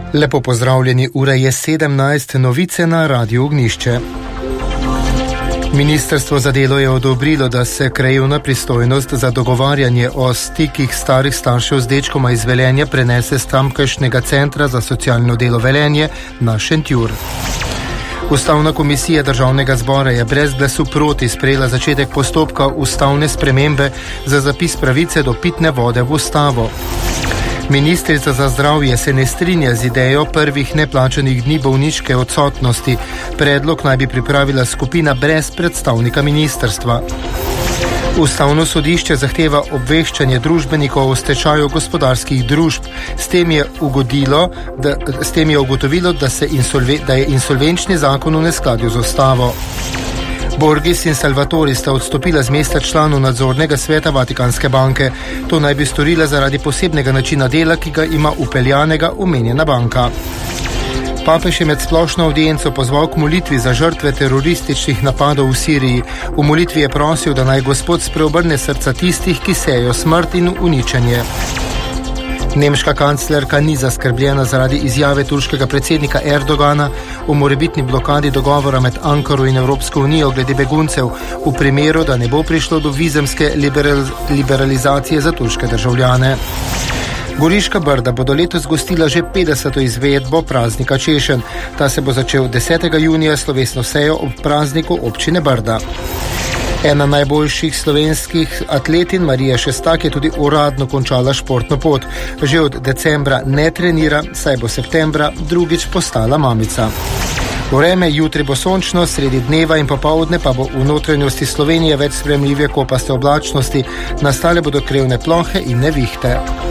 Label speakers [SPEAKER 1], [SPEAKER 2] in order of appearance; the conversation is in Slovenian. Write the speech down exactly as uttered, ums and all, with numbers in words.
[SPEAKER 1] Lepo pozdravljeni, ura je sedemnajst, novice na Radiu Ognjišče. Ministrstvo za delo je odobrilo, da se krajevna pristojnost za dogovarjanje o stikih starih staršev z dečkoma iz Velenja prenese z tamkajšnjega centra za socialno delo Velenje na Šentjur. Ustavna komisija Državnega zbora je brez glasu proti sprejela začetek postopka ustavne spremembe za zapis pravice do pitne vode v ustavo. Ministrica za zdravje se ne strinja z idejo prvih neplačanih dni bolniške odsotnosti. Predlog naj bi pripravila skupina brez predstavnika ministrstva. Ustavno sodišče zahteva obveščanje družbenikov o stečaju gospodarskih družb. S tem je ugodilo, da, s tem je ugotovilo, da, se insolve, da je insolvenčni zakon v neskladju z ustavo. Borgis in Salvatori sta odstopila z mesta članov nadzornega sveta Vatikanske banke. To naj bi storila zaradi posebnega načina dela, ki ga ima upeljanega omenjena banka. Papež je med splošno avdienco pozval k molitvi za žrtve terorističnih napadov v Siriji. V molitvi je prosil, da naj Gospod spreobrne srca tistih, ki sejo smrt in uničenje. Nemška kanclerka ni zaskrbljena zaradi izjave turškega predsednika Erdogana o morebitni blokadi dogovora med Ankaro in Evropsko unijo glede beguncev v primeru, da ne bo prišlo do vizumske liberal, liberalizacije za turške državljane. Goriška Brda bodo letos gostila že petdeseto izvedbo praznika Češenj. Ta se bo začel desetega junija slovesno sejo ob prazniku občine Brda. Ena najboljših slovenskih atletin, Marija Šestak, je tudi uradno končala športno pot. Že od decembra ne trenira, saj bo septembra drugič postala mamica. Vreme jutri bo sončno, sredi dneva in popoldne pa bo v notranjosti Slovenije več spremljive kopaste oblačnosti, nastale bodo krevne plohe in nevihte.